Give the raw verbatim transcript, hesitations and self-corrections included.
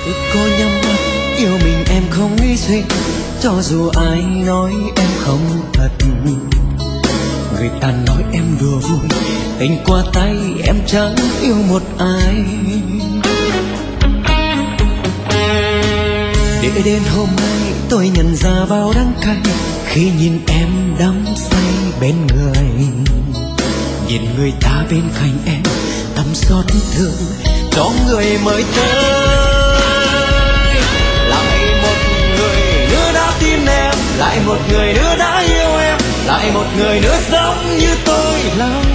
Tôi có nhắm mắt yêu mình em không nghĩ suy, cho dù ai nói em không thật. Người ta nói em đùa vui, tình qua tay em chẳng yêu một ai. Để đến hôm nay tôi nhận ra bao đắng cay khi nhìn em đắm say bên người. Nhìn người ta bên cạnh em tâm xót thương cho người mới tới. Lại một người nữa đã tin em, lại một người nữa đã yêu em, lại một người nữa giống như tôi lắm